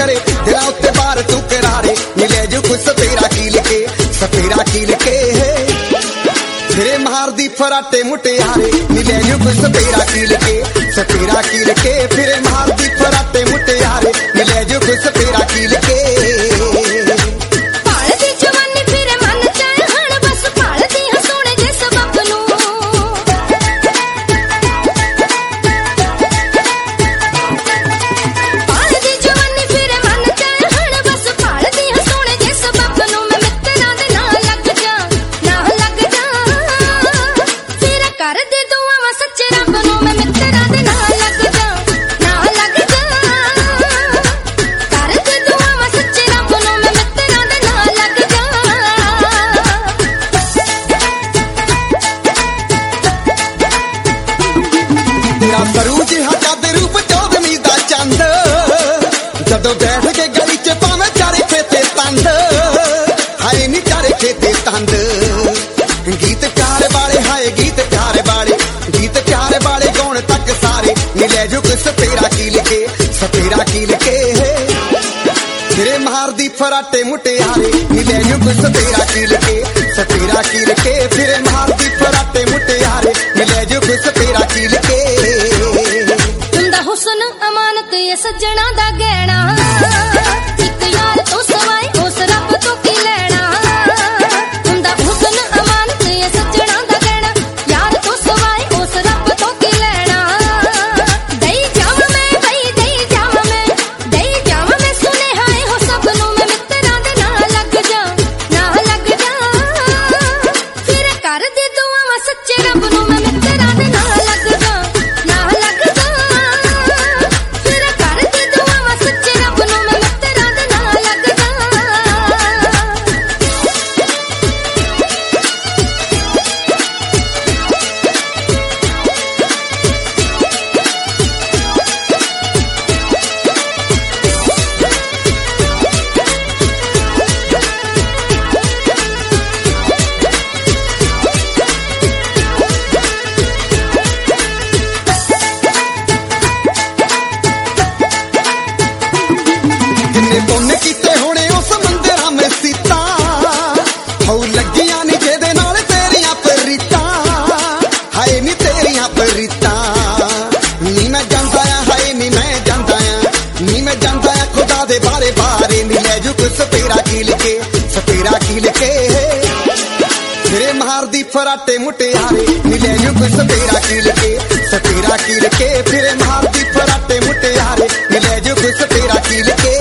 यारे दिलां उत्ते बार तू करारे नी ले जो कुछ सपेरा कील के फिरे मार दी फराटे मुटियारे नी ले जो कुछ सपेरा कील के फिरे मार दी फराटे मुटियारे नी ले जो कुछ सपेरा कील के करू जिहा जद रूप चौधरी दा चंद जदों बैठ के गली च पावे चारे खेते तंद हाय नी चारे खेते तंद गीत प्यारे वाले हाय गीत प्यारे वाले गौण तक सारे नी ले जो कुछ सपेरा कील के फिरे मार दी फराटे मुटियारे नी ले जो कुछ सपेरा कील के फिरे मार दी फराटे मुटियारे नी ले जो कुछ सपेरा कील के हुस्न अमानत ये सज्जना दा गहना इक यार तो सवाए उस रब तो की लेना तुंदा हुस्न अमानत ये सज्जना दा गहना यार तो सवाए उस रब तो की लेना दई जावा मैं सुने हाय हो सब नू मैं मित्रा दे ना लग जा फिर कर दे दुआवां सच्चे रब नू मैं मित्रा दे ना लग जा कीते होने उस मंदिर में सीता हौ लगियां नी जेदे नाल तेरियां परीता हाय नी तेरियां परीता नी मैं जानदा हाय नी मैं जानदा खुदा दे बारे बारे नी ले जो कुछ सपेरा कील के फिरे मार दी फराटे मुटियारे नी ले जो कुछ सपेरा कील के फिरे मार दी फराटे मुटियारे नी ले जो कुछ सपेरा कील के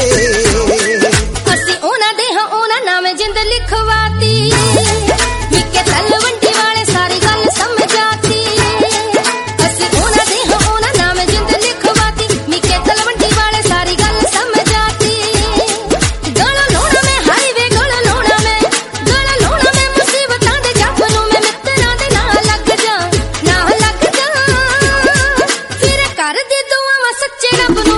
जिंद लिखवाती मिके तलवंडी वाले सारी गल समझाती असी ओना दे ओना नाम जिंद लिखवाती मिके तलवंडी वाले सारी गल समझाती गला लोना में हाईवे गला लोना में मुसीबतां दे जाफनू में मित्रा दे ना लग जा फिर कर दे दुआवां सच्चे रब